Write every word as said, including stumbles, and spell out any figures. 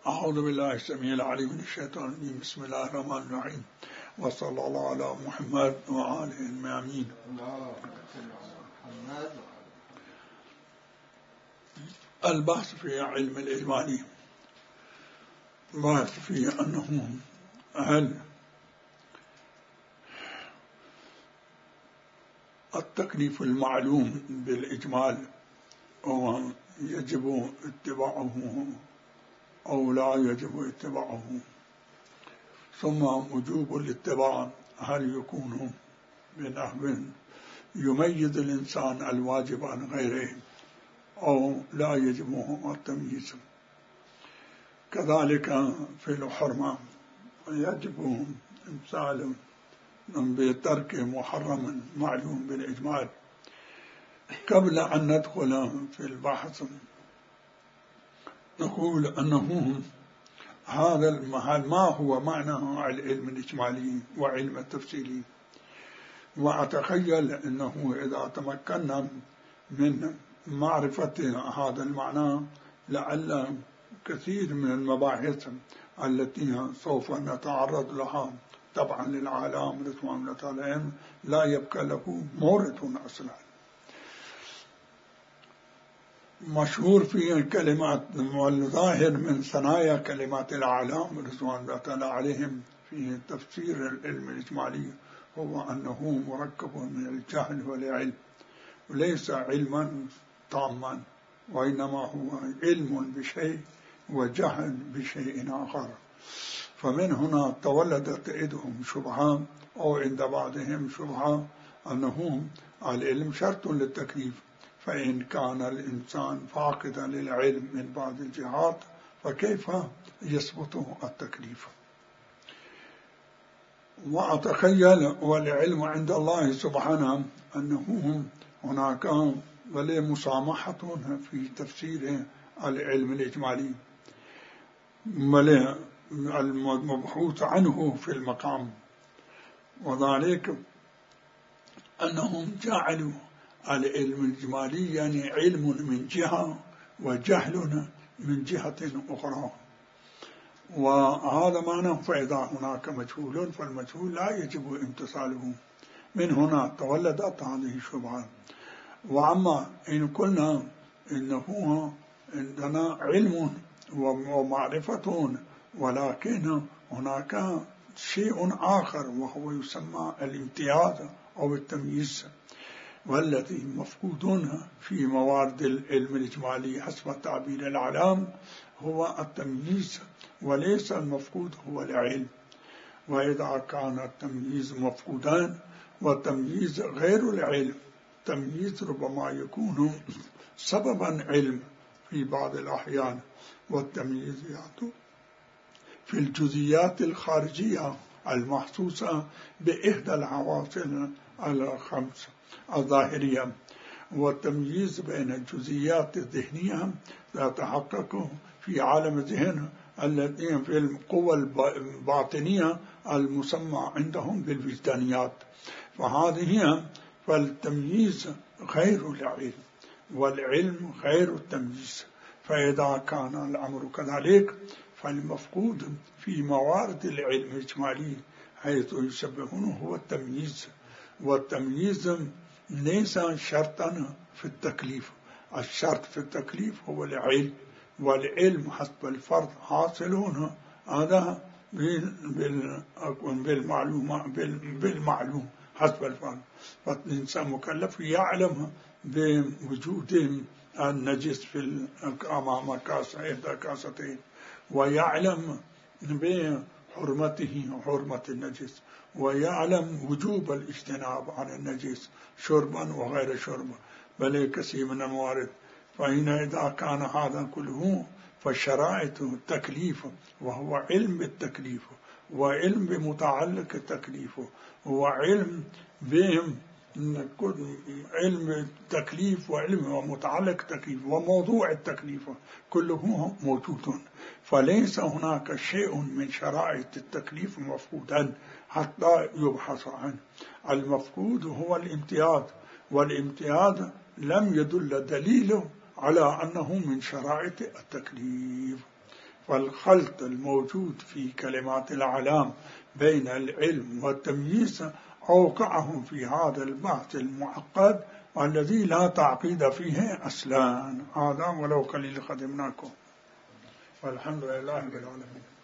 أعوذ بالله السميع العليم من الشيطان الرجيم. بسم الله الرحمن الرحيم، وصلى الله على محمد وآله الميامين. البحث في علم الإجمالي، بحث في أنه هل التكليف المعلوم بالإجمال هو يجب اتباعه أو لا يجب اتباعه، ثم وجوب الاتباع هل يكون بنحو يميز الإنسان الواجب عن غيره أو لا يجب التمييز. كذلك في الحرمة يجب إمثال بترك محرم معلوم بالإجمال. قبل أن ندخل في البحث نقول أنه هذا المحل ما هو معنى العلم الإجمالي وعلم التفصيلي، وأتخيل أنه إذا تمكنا من معرفة هذا المعنى لعل كثير من المباحث التي سوف نتعرض لها طبعا للعالم رضوان الله عليهم لا يبقى له مورد أصلا. مشهور في كلمات والظاهر من ثنايا كلمات العالم رضوان الله عليهم في تفسير العلم الإجمالي هو أنه مركب من الجهل والعلم، وليس علما تاما، وإنما هو علم بشيء وجهل بشيء آخر. فمن هنا تولدت عندهم شبهة أو عند بعضهم شبهة أنه العلم شرط للتكليف، فإن كان الإنسان فاقدا للعلم من بعض الجهات فكيف يثبت التكليف؟ وأتخيل والعلم عند الله سبحانه أنه هناك ولا مسامحة في تفسير العلم الإجمالي ولا المبحوث عنه في المقام، وذلك أنهم جعلوا العلم الإجمالي يعني علم من جهة وجهل من جهة أخرى، وهذا معنى فإذا هناك مجهول فالمجهول لا يجب امتثاله. من هنا تولدت هذه الشبهة. وأما إن قلنا إنه عندنا علم ومعرفة ولكن هناك شيء آخر وهو يسمى الامتياز أو التمييز، والذي مفقودون في موارد العلم الإجمالي حسب تعبير العلام هو التمييز، وليس المفقود هو العلم. وإذا كان التمييز مفقودان والتمييز غير العلم، التمييز ربما يكون سببا علم في بعض الأحيان، والتمييز يأتي في الجزئيات الخارجية المحسوسة بإحدى الحواس الخمس الظاهرية، والتمييز بين الجزئيات الذهنية يتحقق في عالم الذهن التي في القوى الباطنية المسمى عندهم بالوجدانيات. فهذه فالتمييز غير العلم والعلم غير التمييز. فإذا كان الأمر كذلك فالمفقود في موارد العلم الإجمالي حيث يشبهونه هو التمييز، والتمييز ليس شرطا في التكليف. الشرط في التكليف هو العلم، والعلم حسب الفرض حاصلون هذا بالمعلوم بالمعلوم حسب الفرض. فالإنسان مكلف يعلم بوجود النجس في أمام كاسة إحدى كاستين، ويعلم بحرمته حرمة النجس، ويعلم وجوب الاجتناب عن النجس شربا وغير شرب، بل كثير من الموارد. فإن إذا كان هذا كله فشرائط التكليف وهو علم التكليف وعلم بمتعلق التكليف وعلم بهم علم التكليف وعلم ومتعلق التكليف وموضوع التكليف كله موجود. فليس هناك شيء من شرائط التكليف مفقودا حتى يبحث عنه. المفقود هو الامتياز، والامتياز لم يدل دليله على أنه من شرائط التكليف. والخلط الموجود في كلمات الأعلام بين العلم والتمييز أوقعهم في هذا البحث المعقد والذي لا تعقيد فيه أصلا. هذا ولو قليل خدمناكم، والحمد لله رب العالمين.